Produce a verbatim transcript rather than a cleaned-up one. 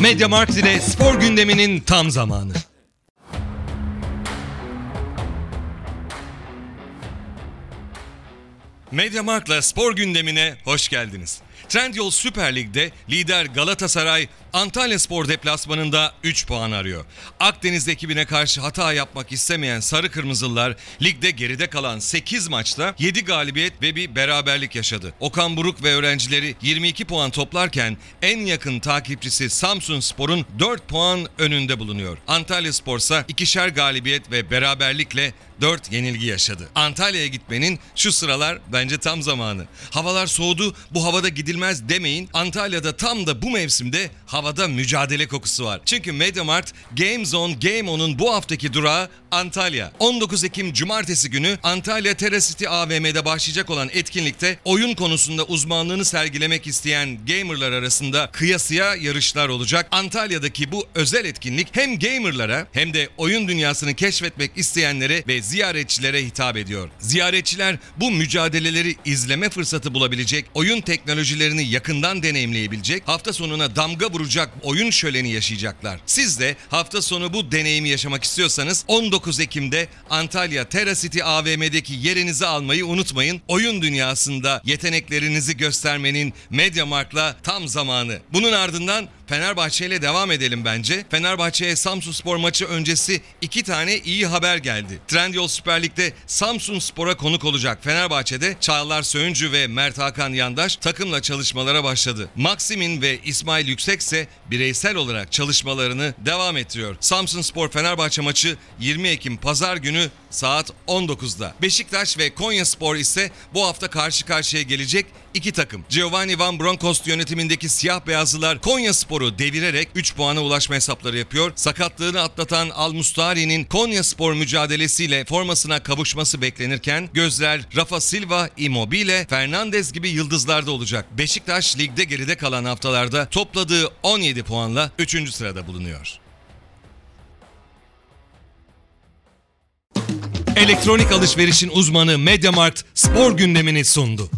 MediaMarkt ile spor gündeminin tam zamanı. MediaMarkt'la spor gündemine hoş geldiniz. Trendyol Süper Lig'de lider Galatasaray Antalyaspor deplasmanında üç puan arıyor. Akdeniz ekibine karşı hata yapmak istemeyen Sarı Kırmızılılar ligde geride kalan sekiz maçta yedi galibiyet ve bir beraberlik yaşadı. Okan Buruk ve öğrencileri yirmi iki puan toplarken en yakın takipçisi Samsunspor'un dört puan önünde bulunuyor. Antalyaspor ise ikişer galibiyet ve beraberlikle dört yenilgi yaşadı. Antalya'ya gitmenin şu sıralar bence tam zamanı. Havalar soğudu, bu havada gidilmez demeyin. Antalya'da tam da bu mevsimde havada mücadele kokusu var. Çünkü MediaMarkt Game Zone Game On'un bu haftaki durağı Antalya. on dokuz Ekim Cumartesi günü Antalya TerraCity A V M'de başlayacak olan etkinlikte oyun konusunda uzmanlığını sergilemek isteyen gamerlar arasında kıyasıya yarışlar olacak. Antalya'daki bu özel etkinlik hem gamerlara hem de oyun dünyasını keşfetmek isteyenlere ve ziyaretçilere hitap ediyor. Ziyaretçiler bu mücadeleleri izleme fırsatı bulabilecek, oyun teknolojilerini yakından deneyimleyebilecek, hafta sonuna damga vuracak oyun şöleni yaşayacaklar. Siz de hafta sonu bu deneyimi yaşamak istiyorsanız on dokuz Ekim'de Antalya TerraCity A V M'deki yerinizi almayı unutmayın. Oyun dünyasında yeteneklerinizi göstermenin MediaMarkt'la tam zamanı. Bunun ardından Fenerbahçe ile devam edelim bence. Fenerbahçe'ye Samsunspor maçı öncesi iki tane iyi haber geldi. Trendyol Süper Lig'de Samsunspor'a konuk olacak Fenerbahçe'de Çağlar Söyüncü ve Mert Hakan Yandaş takımla çalışmalara başladı. Maksimin ve İsmail Yüksek ise bireysel olarak çalışmalarını devam ettiriyor. Samsunspor Fenerbahçe maçı yirmi Ekim Pazar günü saat on dokuzda. Beşiktaş ve Konyaspor ise bu hafta karşı karşıya gelecek iki takım. Giovanni Van Bronckhorst yönetimindeki siyah beyazlılar Konyaspor'u devirerek üç puana ulaşma hesapları yapıyor. Sakatlığını atlatan Al Mustari'nin Konyaspor mücadelesiyle formasına kavuşması beklenirken gözler Rafa Silva, Immobile, Fernandes gibi yıldızlarda olacak. Beşiktaş ligde geride kalan haftalarda topladığı on yedi puanla üçüncü sırada bulunuyor. Elektronik alışverişin uzmanı MediaMarkt spor gündemini sundu.